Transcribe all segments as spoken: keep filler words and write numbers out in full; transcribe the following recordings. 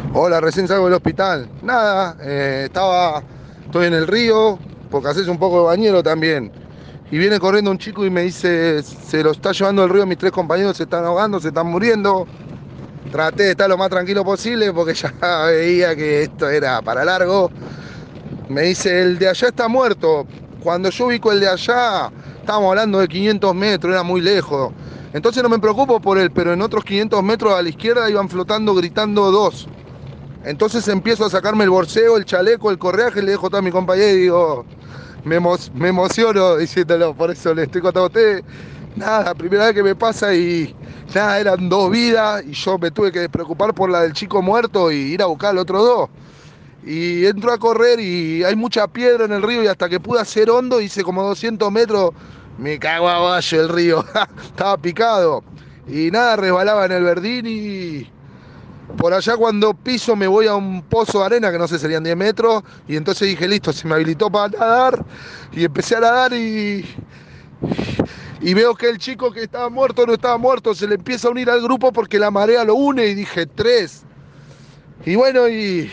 Hola, recién salgo del hospital. Nada, eh, estaba, estoy en el río, porque haces un poco de bañero también. Y viene corriendo un chico y me dice, se lo está llevando el río, mis tres compañeros se están ahogando, se están muriendo. Traté de estar lo más tranquilo posible porque ya veía que esto era para largo. Me dice, el de allá está muerto. Cuando yo ubico el de allá, estábamos hablando de quinientos metros, era muy lejos. Entonces no me preocupo por él, pero en otros quinientos metros a la izquierda iban flotando gritando dos. Entonces empiezo a sacarme el borseo, el chaleco, el correaje, le dejo todo a mi compañero y digo, me, emo me emociono diciéndolo, por eso le estoy contando a usted. Nada, primera vez que me pasa y nada, eran dos vidas y yo me tuve que preocupar por la del chico muerto y ir a buscar al otro dos. Y entro a correr y hay mucha piedra en el río y hasta que pude hacer hondo, hice como doscientos metros, me cago a ballo el río, estaba picado. Y nada, resbalaba en el verdín y por allá cuando piso me voy a un pozo de arena, que no sé, serían diez metros, y entonces dije, listo, se me habilitó para nadar, y empecé a nadar y, y veo que el chico que estaba muerto no estaba muerto, se le empieza a unir al grupo porque la marea lo une, y dije, tres. Y bueno, y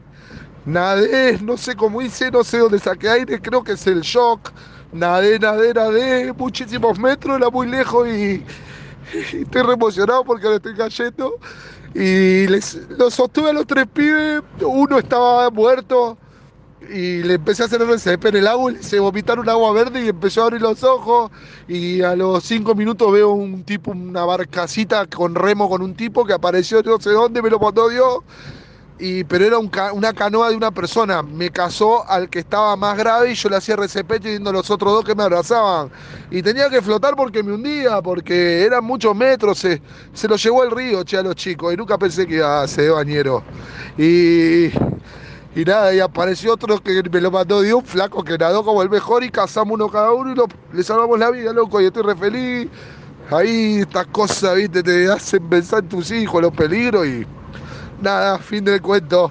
nadé, no sé cómo hice, no sé dónde saqué aire, creo que es el shock. Nadé, nadé, nadé, muchísimos metros, era muy lejos y, y estoy re emocionado porque ahora estoy cayendo. Y les, los sostuve a los tres pibes, uno estaba muerto y le empecé a hacer R C P en el agua y se vomitaron agua verde y empezó a abrir los ojos y a los cinco minutos veo un tipo, una barcacita con remo con un tipo que apareció no sé dónde, me lo mandó Dios, y, pero era un ca una canoa de una persona, me casó al que estaba más grave y yo le hacía R C P teniendo a los otros dos que me abrazaban. Y tenía que flotar porque me hundía, porque eran muchos metros, se, se lo llevó el río, che, a los chicos, y nunca pensé que iba a ser de bañero. Y, y nada, y apareció otro que me lo mandó de un flaco que nadó como el mejor y cazamos uno cada uno y lo, le salvamos la vida, loco, y estoy re feliz. Ahí estas cosas, viste, te hacen pensar en tus hijos, los peligros y nada, fin del cuento.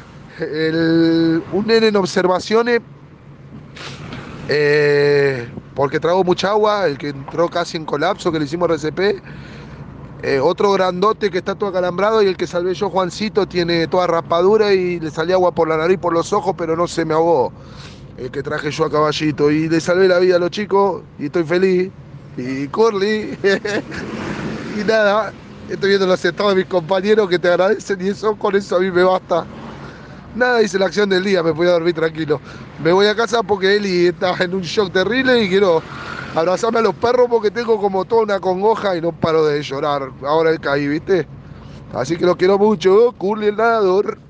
El, un nene en observaciones, eh, porque tragó mucha agua, el que entró casi en colapso, que le hicimos R C P. Eh, otro grandote que está todo acalambrado y el que salvé yo, Juancito, tiene toda raspadura y le salía agua por la nariz, por los ojos, pero no se me ahogó. El que traje yo a caballito. Y le salvé la vida a los chicos y estoy feliz. Y Curly. Y nada, estoy viendo los estados de mis compañeros que te agradecen y eso, con eso a mí me basta. Nada, hice la acción del día, me voy a dormir tranquilo. Me voy a casa porque Eli está en un shock terrible y quiero abrazarme a los perros porque tengo como toda una congoja y no paro de llorar. Ahora caí, ¿viste? Así que los quiero mucho. Curly el nadador.